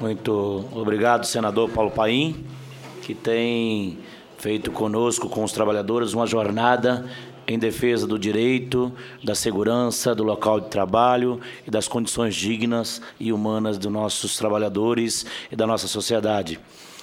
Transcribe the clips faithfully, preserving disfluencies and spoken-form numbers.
Muito obrigado, senador Paulo Paim, que tem feito conosco, com os trabalhadores, uma jornada em defesa do direito, da segurança, do local de trabalho e das condições dignas e humanas dos nossos trabalhadores e da nossa sociedade.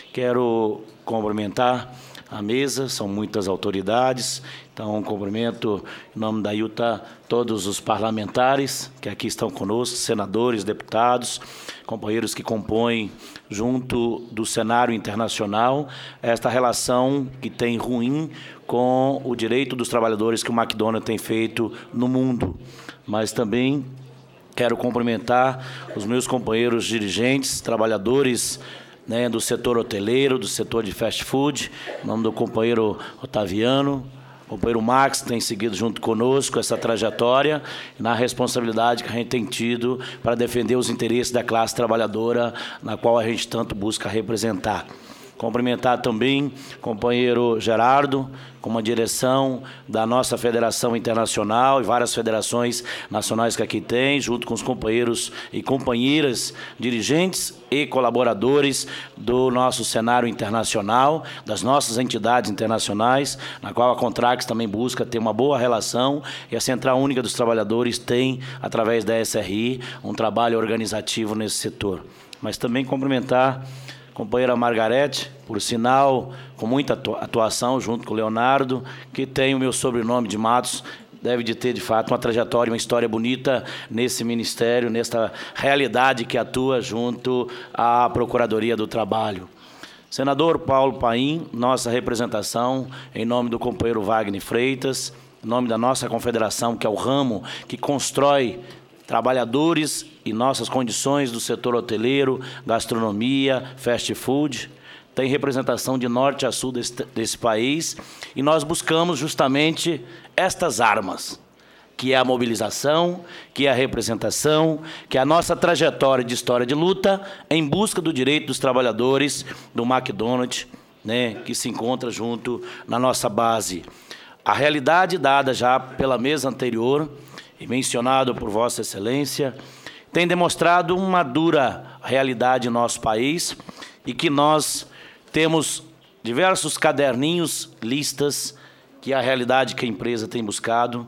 Quero cumprimentar a mesa, são muitas autoridades, então cumprimento, em nome da I U T A, todos os parlamentares que aqui estão conosco, senadores, deputados, companheiros que compõem, junto do cenário internacional, esta relação que tem ruim com o direito dos trabalhadores que o McDonald's tem feito no mundo. Mas também quero cumprimentar os meus companheiros dirigentes, trabalhadores, né, do setor hoteleiro, do setor de fast food, em nome do companheiro Otaviano, o companheiro Max tem seguido junto conosco essa trajetória, na responsabilidade que a gente tem tido para defender os interesses da classe trabalhadora, na qual a gente tanto busca representar. Cumprimentar também o companheiro Gerardo, com uma direção da nossa Federação Internacional e várias federações nacionais que aqui tem, junto com os companheiros e companheiras, dirigentes e colaboradores do nosso cenário internacional, das nossas entidades internacionais, na qual a Contrax também busca ter uma boa relação, e a Central Única dos Trabalhadores tem, através da S R I, um trabalho organizativo nesse setor. Mas também cumprimentar companheira Margarete, por sinal, com muita atuação, junto com o Leonardo, que tem o meu sobrenome de Matos, deve de ter, de fato, uma trajetória, uma história bonita nesse ministério, nesta realidade que atua junto à Procuradoria do Trabalho. Senador Paulo Paim, nossa representação, em nome do companheiro Wagner Freitas, em nome da nossa confederação, que é o ramo que constrói trabalhadores e nossas condições do setor hoteleiro, gastronomia, fast food, tem representação de norte a sul desse, desse país, e nós buscamos justamente estas armas, que é a mobilização, que é a representação, que é a nossa trajetória de história de luta em busca do direito dos trabalhadores do McDonald's, né, que se encontra junto na nossa base. A realidade dada já pela mesa anterior, e mencionado por Vossa Excelência, tem demonstrado uma dura realidade em nosso país, e que nós temos diversos caderninhos, listas, que é a realidade que a empresa tem buscado,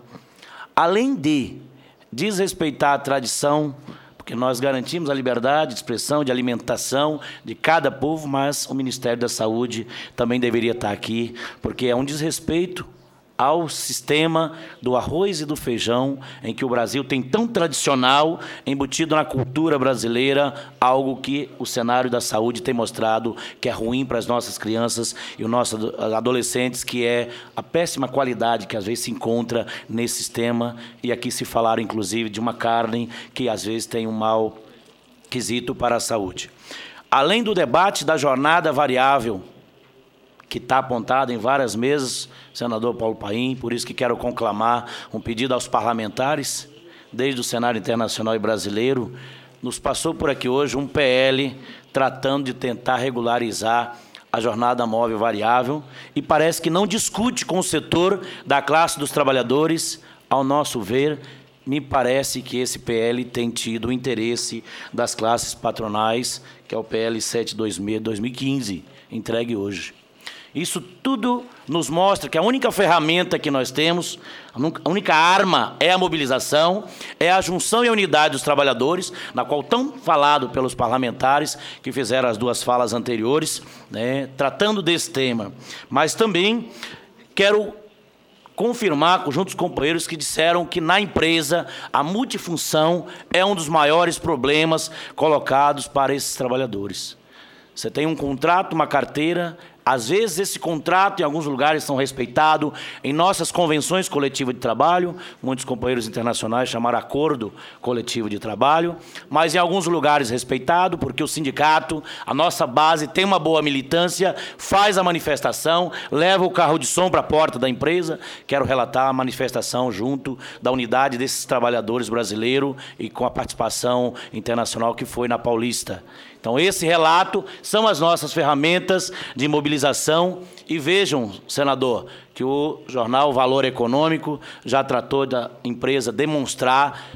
além de desrespeitar a tradição, porque nós garantimos a liberdade de expressão, de alimentação de cada povo, mas o Ministério da Saúde também deveria estar aqui, porque é um desrespeito ao sistema do arroz e do feijão, em que o Brasil tem tão tradicional, embutido na cultura brasileira, algo que o cenário da saúde tem mostrado que é ruim para as nossas crianças e os nossos adolescentes, que é a péssima qualidade que às vezes se encontra nesse sistema, e aqui se falaram inclusive de uma carne que às vezes tem um mau quesito para a saúde. Além do debate da jornada variável, que está apontado em várias mesas, senador Paulo Paim, por isso que quero conclamar um pedido aos parlamentares, desde o cenário internacional e brasileiro, nos passou por aqui hoje um P L tratando de tentar regularizar a jornada móvel variável, e parece que não discute com o setor da classe dos trabalhadores. Ao nosso ver, me parece que esse P L tem tido o interesse das classes patronais, que é o P L setecentos e vinte e seis de dois mil e quinze, entregue hoje. Isso tudo nos mostra que a única ferramenta que nós temos, a única arma é a mobilização, é a junção e a unidade dos trabalhadores, na qual tão falado pelos parlamentares que fizeram as duas falas anteriores, né, tratando desse tema. Mas também quero confirmar junto aos companheiros que disseram que na empresa a multifunção é um dos maiores problemas colocados para esses trabalhadores. Você tem um contrato, uma carteira. Às vezes, esse contrato, em alguns lugares, são respeitados em nossas convenções coletivas de trabalho. Muitos companheiros internacionais chamaram acordo coletivo de trabalho. Mas, em alguns lugares, respeitado, porque o sindicato, a nossa base, tem uma boa militância, faz a manifestação, leva o carro de som para a porta da empresa. Quero relatar a manifestação junto da unidade desses trabalhadores brasileiros e com a participação internacional que foi na Paulista. Então, esse relato são as nossas ferramentas de mobilização. E vejam, senador, que o jornal Valor Econômico já tratou da empresa demonstrar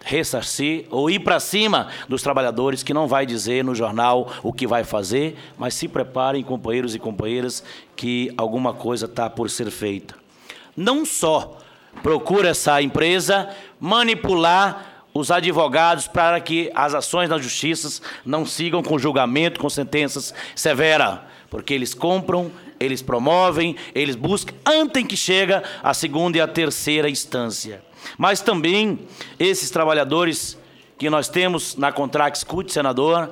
ressarcir ou ir para cima dos trabalhadores, que não vai dizer no jornal o que vai fazer, mas se preparem, companheiros e companheiras, que alguma coisa está por ser feita. Não só procura essa empresa manipular os advogados para que as ações na justiça não sigam com julgamento, com sentenças severas, porque eles compram, eles promovem, eles buscam, antes que chega a segunda e a terceira instância. Mas também esses trabalhadores que nós temos na Contrax Cut, senador,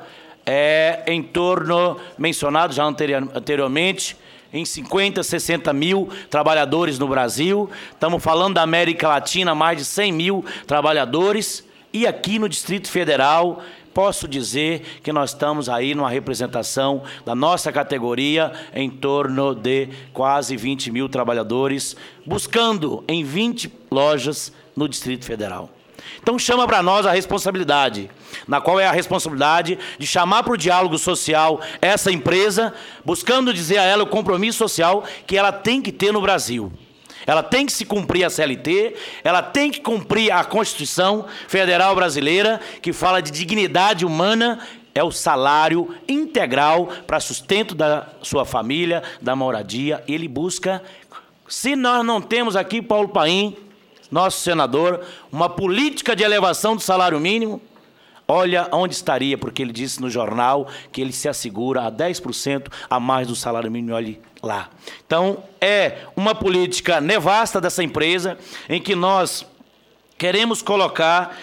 é em torno, mencionado já anteriormente, em cinquenta, sessenta mil trabalhadores no Brasil. Estamos falando da América Latina, mais de cem mil trabalhadores. E aqui no Distrito Federal, posso dizer que nós estamos aí numa representação da nossa categoria em torno de quase vinte mil trabalhadores, buscando em vinte lojas no Distrito Federal. Então chama para nós a responsabilidade, na qual é a responsabilidade de chamar para o diálogo social essa empresa, buscando dizer a ela o compromisso social que ela tem que ter no Brasil. Ela tem que se cumprir a C L T, ela tem que cumprir a Constituição Federal Brasileira, que fala de dignidade humana, é o salário integral para sustento da sua família, da moradia. Ele busca, se nós não temos aqui, Paulo Paim, nosso senador, uma política de elevação do salário mínimo, olha onde estaria, porque ele disse no jornal que ele se assegura a dez por cento a mais do salário mínimo, olhe lá. Então, é uma política nefasta dessa empresa, em que nós queremos colocar,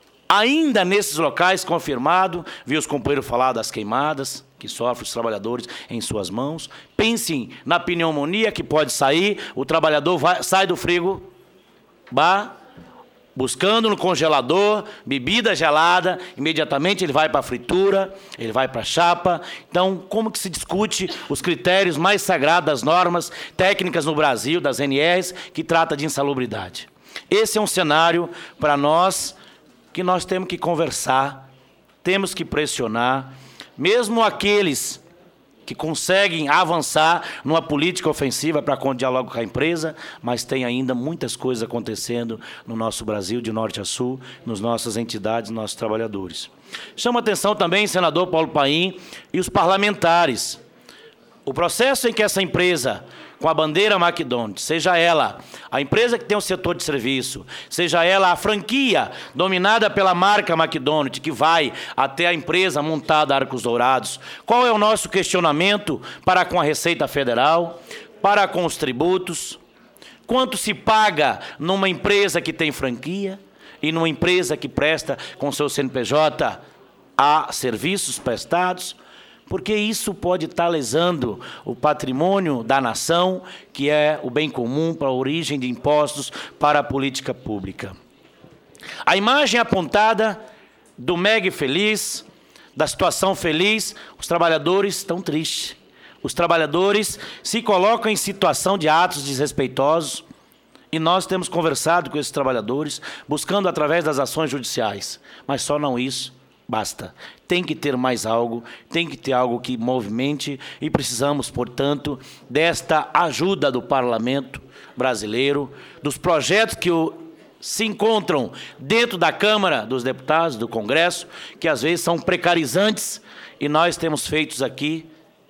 ainda nesses locais, confirmado, vi os companheiros falar das queimadas, que sofrem os trabalhadores em suas mãos. Pensem na pneumonia que pode sair, o trabalhador vai, sai do frigo, bar, buscando no congelador, bebida gelada, imediatamente ele vai para a fritura, ele vai para a chapa. Então, como que se discute os critérios mais sagrados das normas técnicas no Brasil, das N Rs, que trata de insalubridade? Esse é um cenário para nós que nós temos que conversar, temos que pressionar, mesmo aqueles que conseguem avançar numa política ofensiva para com o diálogo com a empresa, mas tem ainda muitas coisas acontecendo no nosso Brasil, de norte a sul, nas nossas entidades, nos nossos trabalhadores. Chama atenção também, senador Paulo Paim, e os parlamentares. O processo em que essa empresa, com a bandeira McDonald's, seja ela a empresa que tem o setor de serviço, seja ela a franquia dominada pela marca McDonald's, que vai até a empresa montada Arcos Dourados, qual é o nosso questionamento para com a Receita Federal, para com os tributos? Quanto se paga numa empresa que tem franquia e numa empresa que presta com seu C N P J a serviços prestados? Porque isso pode estar lesando o patrimônio da nação, que é o bem comum para a origem de impostos para a política pública. A imagem apontada do M E G feliz, da situação feliz, os trabalhadores estão tristes. Os trabalhadores se colocam em situação de atos desrespeitosos, e nós temos conversado com esses trabalhadores, buscando através das ações judiciais. Mas só não isso basta. Tem que ter mais algo, tem que ter algo que movimente, e precisamos, portanto, desta ajuda do Parlamento brasileiro, dos projetos que o, se encontram dentro da Câmara dos Deputados, do Congresso, que às vezes são precarizantes, e nós temos feito aqui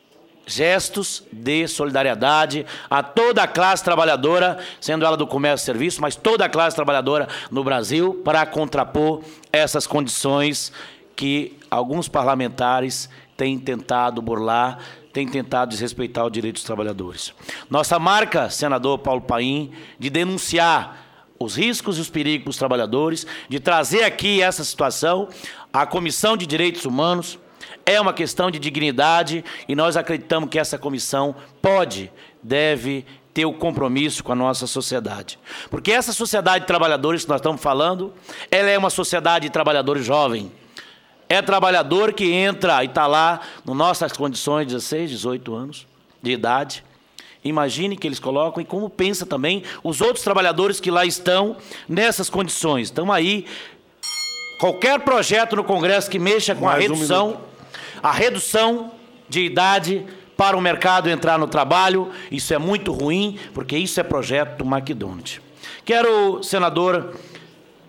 gestos de solidariedade a toda a classe trabalhadora, sendo ela do comércio e serviço, mas toda a classe trabalhadora no Brasil, para contrapor essas condições que alguns parlamentares têm tentado burlar, têm tentado desrespeitar o direito dos trabalhadores. Nossa marca, senador Paulo Paim, de denunciar os riscos e os perigos dos trabalhadores, de trazer aqui essa situação, a Comissão de Direitos Humanos, é uma questão de dignidade, e nós acreditamos que essa comissão pode, deve ter o compromisso com a nossa sociedade. Porque essa sociedade de trabalhadores que nós estamos falando, ela é uma sociedade de trabalhadores jovem. É trabalhador que entra e está lá, nas nossas condições, dezesseis, dezoito anos de idade. Imagine que eles colocam, e como pensa também os outros trabalhadores que lá estão nessas condições. Então aí, qualquer projeto no Congresso que mexa com a redução, a redução de idade para o mercado entrar no trabalho, isso é muito ruim, porque isso é projeto do McDonald's. Quero, senador,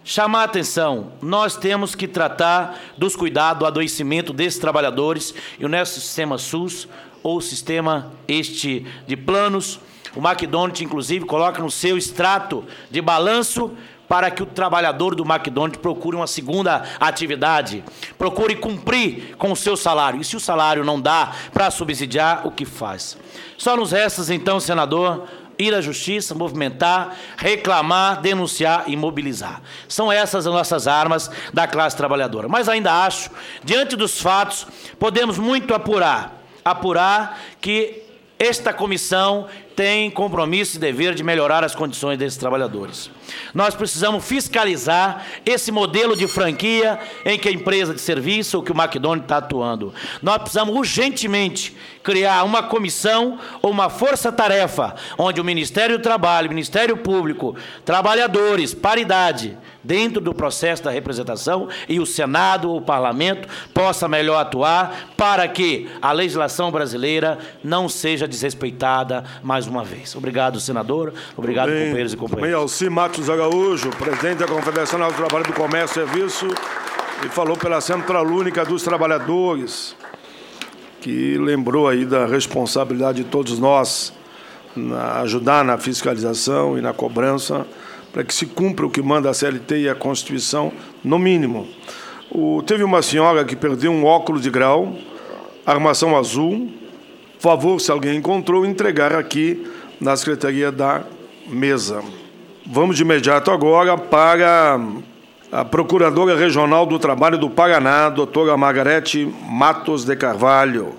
chamar a atenção, nós temos que tratar dos cuidados, do adoecimento desses trabalhadores, e o nosso sistema SUS, ou sistema este de planos, o McDonald's, inclusive, coloca no seu extrato de balanço para que o trabalhador do McDonald's procure uma segunda atividade, procure cumprir com o seu salário. E se o salário não dá para subsidiar, o que faz? Só nos resta, então, senador, ir à justiça, movimentar, reclamar, denunciar e mobilizar. São essas as nossas armas da classe trabalhadora. Mas ainda acho, diante dos fatos, podemos muito apurar, apurar que esta comissão tem compromisso e dever de melhorar as condições desses trabalhadores. Nós precisamos fiscalizar esse modelo de franquia em que a empresa de serviço ou que o McDonald's está atuando. Nós precisamos urgentemente criar uma comissão ou uma força-tarefa onde o Ministério do Trabalho, o Ministério Público, trabalhadores, paridade, dentro do processo da representação, e o Senado ou o Parlamento possa melhor atuar para que a legislação brasileira não seja desrespeitada mais uma vez. Obrigado, senador. Obrigado, Bem, companheiros e companheiras. Bem, Alci Matos Araújo, presidente da Confederação Nacional do Trabalho do Comércio e Serviço, e falou pela Central Única dos Trabalhadores, que lembrou aí da responsabilidade de todos nós na ajudar na fiscalização e na cobrança para que se cumpra o que manda a C L T e a Constituição, no mínimo. O, teve uma senhora que perdeu um óculos de grau, armação azul. Por favor, se alguém encontrou, entregar aqui na Secretaria da Mesa. Vamos de imediato agora para a Procuradora Regional do Trabalho do Paraná, doutora Margarete Matos de Carvalho.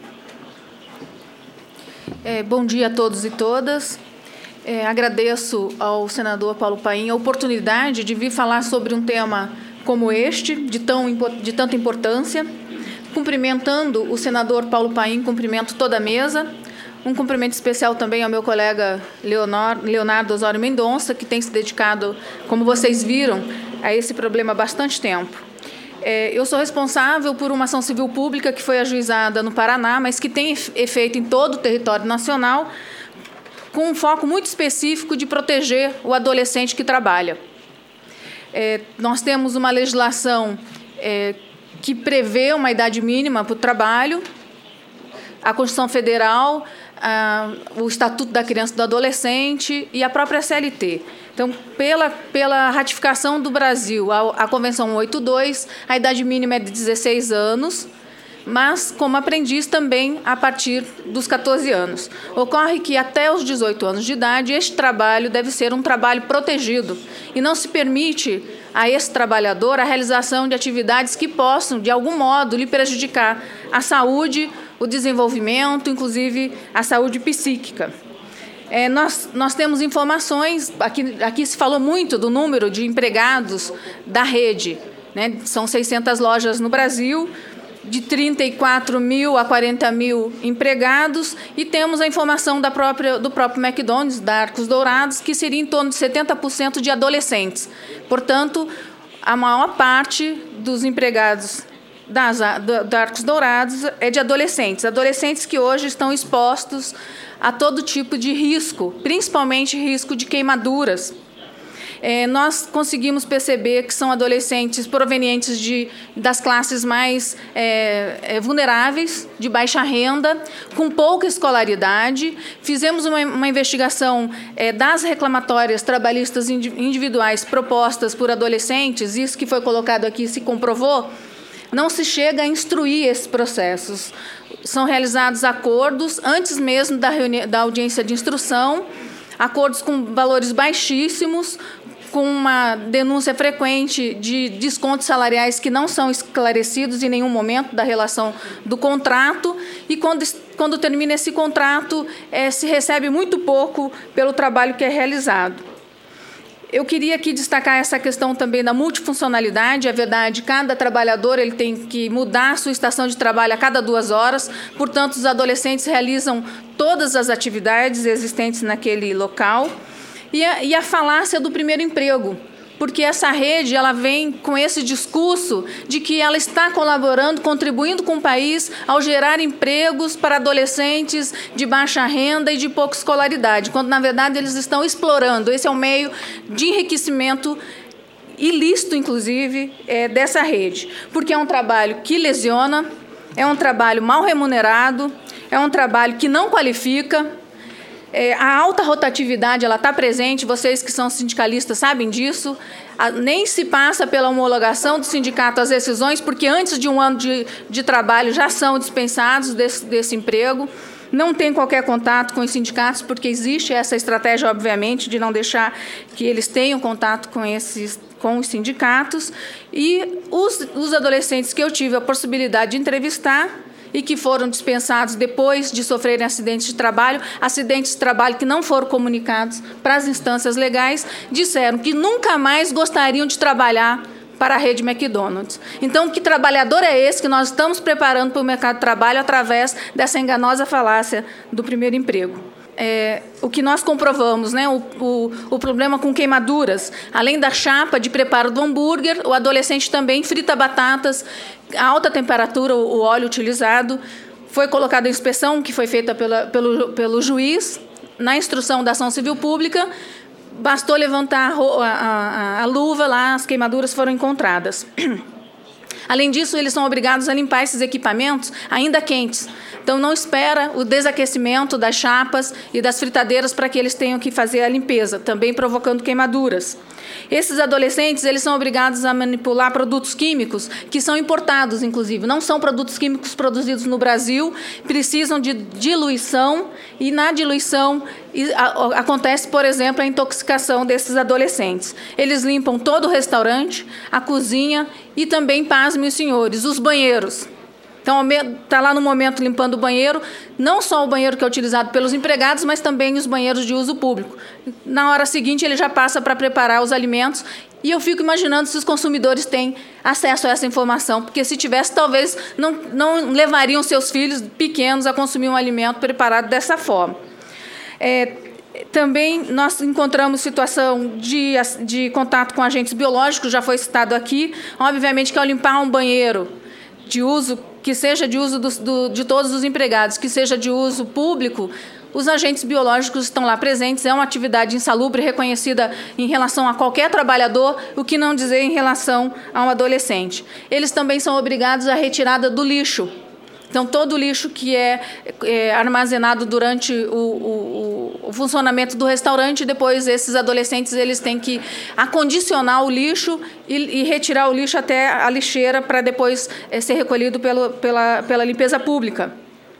É, bom dia a todos e todas. É, agradeço ao senador Paulo Paim a oportunidade de vir falar sobre um tema como este, de, tão, de tanta importância. Cumprimentando o senador Paulo Paim, cumprimento toda a mesa. Um cumprimento especial também ao meu colega Leonor, Leonardo Osório Mendonça, que tem se dedicado, como vocês viram, a esse problema há bastante tempo. É, eu sou responsável por uma ação civil pública que foi ajuizada no Paraná, mas que tem efeito em todo o território nacional, com um foco muito específico de proteger o adolescente que trabalha. É, nós temos uma legislação é, que prevê uma idade mínima para o trabalho, a Constituição Federal, a, o Estatuto da Criança e do Adolescente e a própria C L T. Então, pela, pela ratificação do Brasil, a, a Convenção cento e oitenta e dois, a idade mínima é de dezesseis anos, mas como aprendiz também a partir dos catorze anos. Ocorre que até os dezoito anos de idade, este trabalho deve ser um trabalho protegido e não se permite a esse trabalhador a realização de atividades que possam, de algum modo, lhe prejudicar a saúde, o desenvolvimento, inclusive a saúde psíquica. É, nós, nós temos informações, aqui, aqui se falou muito do número de empregados da rede, né? São seiscentas lojas no Brasil, de trinta e quatro mil a quarenta mil empregados, e temos a informação da própria, do próprio McDonald's, da Arcos Dourados, que seria em torno de setenta por cento de adolescentes. Portanto, a maior parte dos empregados das, da Arcos Dourados é de adolescentes, adolescentes que hoje estão expostos a todo tipo de risco, principalmente risco de queimaduras. É, nós conseguimos perceber que são adolescentes provenientes de, das classes mais é, é, vulneráveis, de baixa renda, com pouca escolaridade. Fizemos uma, uma investigação é, das reclamatórias trabalhistas individuais propostas por adolescentes, isso que foi colocado aqui se comprovou. Não se chega a instruir esses processos. São realizados acordos antes mesmo da, reuni- da audiência de instrução, acordos com valores baixíssimos, com uma denúncia frequente de descontos salariais que não são esclarecidos em nenhum momento da relação do contrato, e quando, quando termina esse contrato, é, se recebe muito pouco pelo trabalho que é realizado. Eu queria aqui destacar essa questão também da multifuncionalidade. É verdade, cada trabalhador ele tem que mudar a sua estação de trabalho a cada duas horas, portanto, os adolescentes realizam todas as atividades existentes naquele local. E a, e a falácia do primeiro emprego, porque essa rede ela vem com esse discurso de que ela está colaborando, contribuindo com o país ao gerar empregos para adolescentes de baixa renda e de pouca escolaridade, quando, na verdade, eles estão explorando. Esse é um meio de enriquecimento ilícito, inclusive, é, dessa rede, porque é um trabalho que lesiona, é um trabalho mal remunerado, é um trabalho que não qualifica. É, a alta rotatividade ela está presente, vocês que são sindicalistas sabem disso. A, nem se passa pela homologação do sindicato as decisões, porque antes de um ano de, de trabalho já são dispensados desse, desse emprego. Não tem qualquer contato com os sindicatos, porque existe essa estratégia, obviamente, de não deixar que eles tenham contato com, esses, com os sindicatos. E os, os adolescentes que eu tive a possibilidade de entrevistar e que foram dispensados depois de sofrerem acidentes de trabalho, acidentes de trabalho que não foram comunicados para as instâncias legais, disseram que nunca mais gostariam de trabalhar para a rede McDonald's. Então, que trabalhador é esse que nós estamos preparando para o mercado de trabalho através dessa enganosa falácia do primeiro emprego? É, o que nós comprovamos, né, o, o, o problema com queimaduras, além da chapa de preparo do hambúrguer, o adolescente também frita batatas, a alta temperatura, o, o óleo utilizado, foi colocado em inspeção, que foi feita pela, pelo, pelo juiz, na instrução da ação civil pública, bastou levantar a, a, a luva, lá as queimaduras foram encontradas. Além disso, eles são obrigados a limpar esses equipamentos ainda quentes. Então, não espera o desaquecimento das chapas e das fritadeiras para que eles tenham que fazer a limpeza, também provocando queimaduras. Esses adolescentes, eles são obrigados a manipular produtos químicos que são importados, inclusive. Não são produtos químicos produzidos no Brasil, precisam de diluição e, na diluição, acontece, por exemplo, a intoxicação desses adolescentes. Eles limpam todo o restaurante, a cozinha e também, pasmem os senhores, os banheiros. Então, está lá no momento limpando o banheiro, não só o banheiro que é utilizado pelos empregados, mas também os banheiros de uso público. Na hora seguinte, ele já passa para preparar os alimentos, e eu fico imaginando se os consumidores têm acesso a essa informação, porque se tivesse, talvez não, não levariam seus filhos pequenos a consumir um alimento preparado dessa forma. É, também nós encontramos situação de, de contato com agentes biológicos, já foi citado aqui. Obviamente que ao limpar um banheiro de uso que seja de uso do, do, de todos os empregados, que seja de uso público, os agentes biológicos estão lá presentes, é uma atividade insalubre reconhecida em relação a qualquer trabalhador, o que não dizer em relação a um adolescente. Eles também são obrigados à retirada do lixo. Então, todo o lixo que é, é armazenado durante o, o, o funcionamento do restaurante, depois esses adolescentes eles têm que acondicionar o lixo e, e retirar o lixo até a lixeira para depois é, ser recolhido pelo, pela, pela limpeza pública.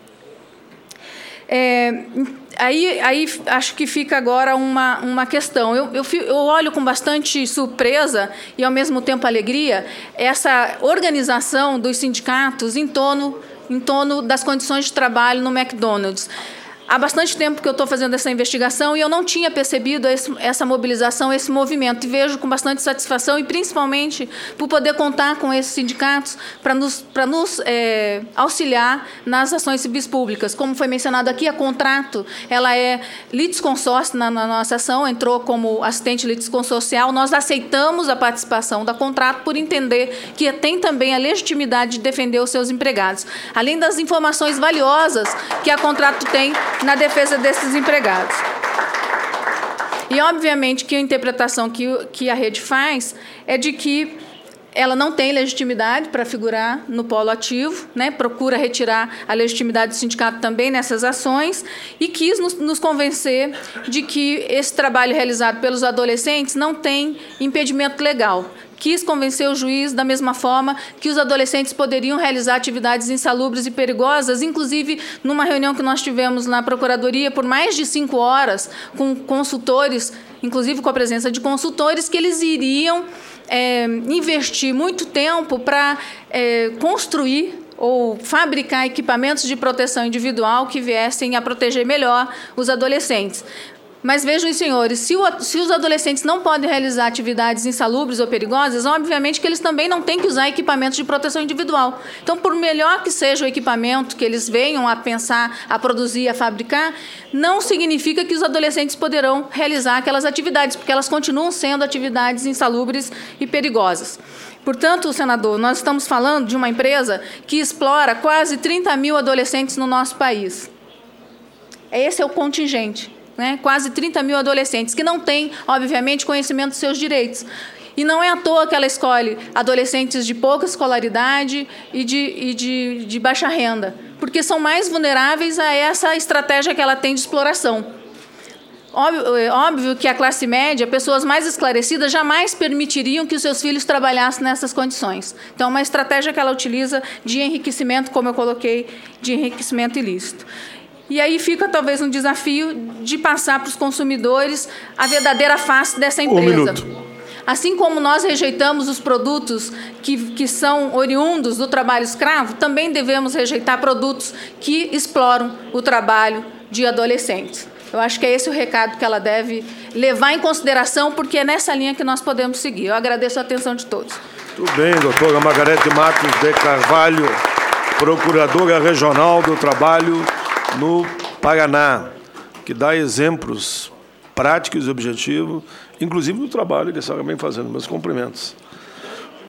É, aí, aí acho que fica agora uma, uma questão. Eu, eu, eu olho com bastante surpresa e, ao mesmo tempo, alegria essa organização dos sindicatos em torno em torno das condições de trabalho no McDonald's. Há bastante tempo que eu estou fazendo essa investigação e eu não tinha percebido esse, essa mobilização, esse movimento, e vejo com bastante satisfação, e principalmente por poder contar com esses sindicatos para nos, para nos é, auxiliar nas ações civis públicas. Como foi mencionado aqui, a Contrato ela é litisconsórcio na, na nossa ação, entrou como assistente litisconsorcial. Nós aceitamos a participação da Contrato por entender que tem também a legitimidade de defender os seus empregados, além das informações valiosas que a Contrato tem na defesa desses empregados. E, obviamente, que a interpretação que, que a rede faz é de que ela não tem legitimidade para figurar no polo ativo, né? Procura retirar a legitimidade do sindicato também nessas ações, e quis nos, nos convencer de que esse trabalho realizado pelos adolescentes não tem impedimento legal. Quis convencer o juiz da mesma forma que os adolescentes poderiam realizar atividades insalubres e perigosas, inclusive numa reunião que nós tivemos na Procuradoria por mais de cinco horas, com consultores, inclusive com a presença de consultores, que eles iriam é, investir muito tempo para é, construir ou fabricar equipamentos de proteção individual que viessem a proteger melhor os adolescentes. Mas vejam, senhores, se, o, se os adolescentes não podem realizar atividades insalubres ou perigosas, obviamente que eles também não têm que usar equipamentos de proteção individual. Então, por melhor que seja o equipamento que eles venham a pensar, a produzir, a fabricar, não significa que os adolescentes poderão realizar aquelas atividades, porque elas continuam sendo atividades insalubres e perigosas. Portanto, senador, nós estamos falando de uma empresa que explora quase trinta mil adolescentes no nosso país. Esse é o contingente. Né, quase trinta mil adolescentes que não têm, obviamente, conhecimento dos seus direitos. E não é à toa que ela escolhe adolescentes de pouca escolaridade e de, e de, de baixa renda, porque são mais vulneráveis a essa estratégia que ela tem de exploração. Óbvio, óbvio que a classe média, pessoas mais esclarecidas, jamais permitiriam que os seus filhos trabalhassem nessas condições. Então, é uma estratégia que ela utiliza de enriquecimento, como eu coloquei, de enriquecimento ilícito. E aí fica talvez um desafio de passar para os consumidores a verdadeira face dessa empresa. Um minuto. Assim como nós rejeitamos os produtos que, que são oriundos do trabalho escravo, também devemos rejeitar produtos que exploram o trabalho de adolescentes. Eu acho que é esse o recado que ela deve levar em consideração, porque é nessa linha que nós podemos seguir. Eu agradeço a atenção de todos. Tudo bem, doutora Margarete Matos de Carvalho, Procuradora Regional do Trabalho no Paraná, que dá exemplos práticos e objetivos, inclusive do trabalho que a senhora vem fazendo. Meus cumprimentos.